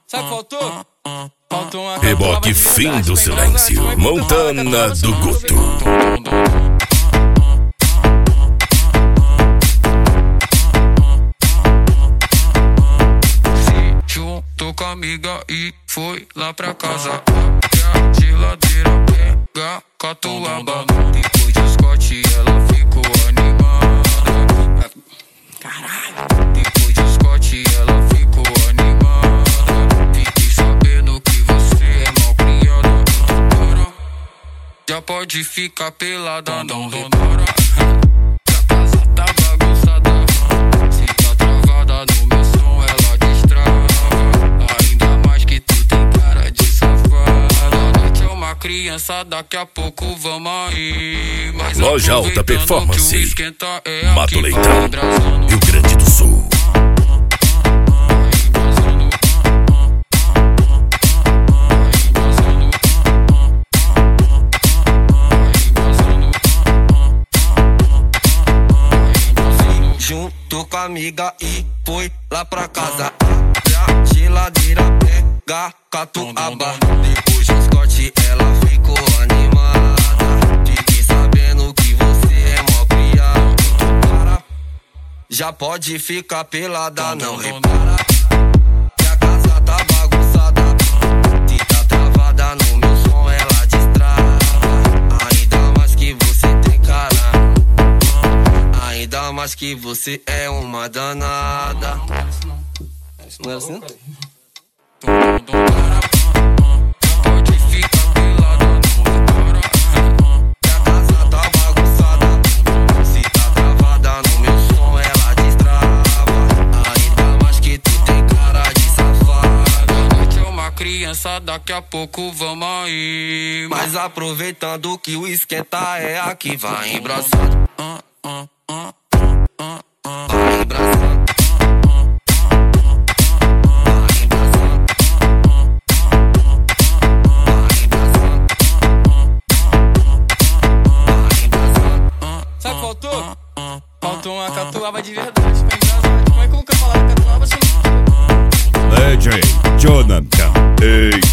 Sabe o que faltou? Faltou uma Reboque fim do silêncio. Montana do Guto. Se juntou com a amiga e foi lá pra casa. Abre a geladeira, pega catuaba. Depois do Scott ela ficou animada. Caralho. Depois do Scott ela ficou animada. Fiquei sabendo que você é mal criada. Já pode ficar pelada, não repara. Que a casa tá bagunçada. Se tá travada no meu som, ela destrava. Ainda mais que tu tem cara de safada. A noite é uma criança, daqui a pouco vamos aí. Mas Loja Alta Performance, é Mato Leitão, Rio Grande do Sul. Juntou com a amiga e foi lá pra casa. Abre a geladeira, pega catuaba. Depois do Scott ela ficou animada. Fiquei sabendo que você é mó criado. Já pode ficar pelada, não repara. Que a casa tá bagunçada. Se tá travada no meu som, ela destrava. Ainda mais que você tem cara. Ainda mais que você é uma danada. Não é assim, não? Pode ficar pelada, não repara. Que a casa tá bagunçada. Se tá travada no meu som, ela destrava. Ainda mais que tu tem cara de safada. A noite é uma criança, daqui a pouco vamos aí. Mas aproveitando que o esquenta é aqui, vai embraçado. Vai embraçado. Sabe o que faltou? Faltou uma catuaba de verdade pra embrasar. Como é que eu nunca falar de catuaba se eu não... DJ Jonathan. Ei.